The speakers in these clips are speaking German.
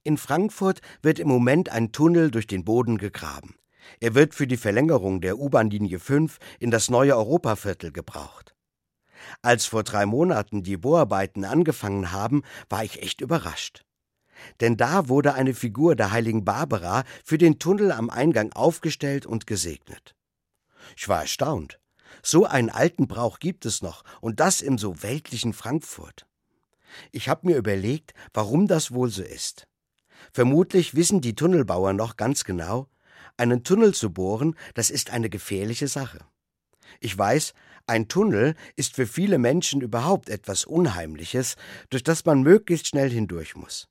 In Frankfurt wird im Moment ein Tunnel durch den Boden gegraben. Er wird für die Verlängerung der U-Bahn-Linie 5 in das neue Europaviertel gebraucht. Als vor 3 Monaten die Bohrarbeiten angefangen haben, war ich echt überrascht. Denn da wurde eine Figur der heiligen Barbara für den Tunnel am Eingang aufgestellt und gesegnet. Ich war erstaunt. So einen alten Brauch gibt es noch, und das im so weltlichen Frankfurt. Ich habe mir überlegt, warum das wohl so ist. Vermutlich wissen die Tunnelbauer noch ganz genau, einen Tunnel zu bohren, das ist eine gefährliche Sache. Ich weiß, ein Tunnel ist für viele Menschen überhaupt etwas Unheimliches, durch das man möglichst schnell hindurch muss.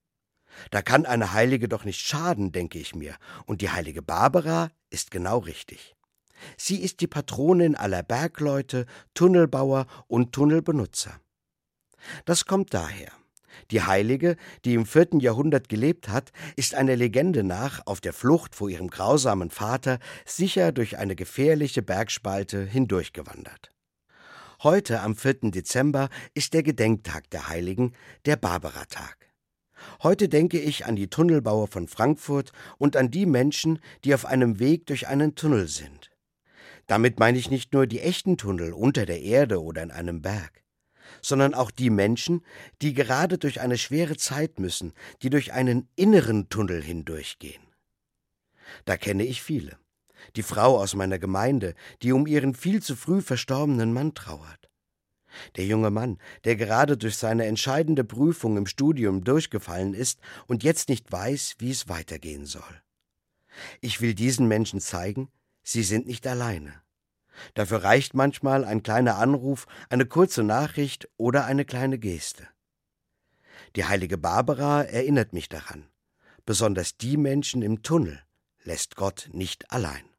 Da kann eine Heilige doch nicht schaden, denke ich mir, und die heilige Barbara ist genau richtig. Sie ist die Patronin aller Bergleute, Tunnelbauer und Tunnelbenutzer. Das kommt daher. Die Heilige, die im 4. Jahrhundert gelebt hat, ist einer Legende nach auf der Flucht vor ihrem grausamen Vater sicher durch eine gefährliche Bergspalte hindurchgewandert. Heute, am 4. Dezember, ist der Gedenktag der Heiligen, der Barbaratag. Heute denke ich an die Tunnelbauer von Frankfurt und an die Menschen, die auf einem Weg durch einen Tunnel sind. Damit meine ich nicht nur die echten Tunnel unter der Erde oder in einem Berg, sondern auch die Menschen, die gerade durch eine schwere Zeit müssen, die durch einen inneren Tunnel hindurchgehen. Da kenne ich viele. Die Frau aus meiner Gemeinde, die um ihren viel zu früh verstorbenen Mann trauert. Der junge Mann, der gerade durch seine entscheidende Prüfung im Studium durchgefallen ist und jetzt nicht weiß, wie es weitergehen soll. Ich will diesen Menschen zeigen, sie sind nicht alleine. Dafür reicht manchmal ein kleiner Anruf, eine kurze Nachricht oder eine kleine Geste. Die heilige Barbara erinnert mich daran. Besonders die Menschen im Tunnel lässt Gott nicht allein.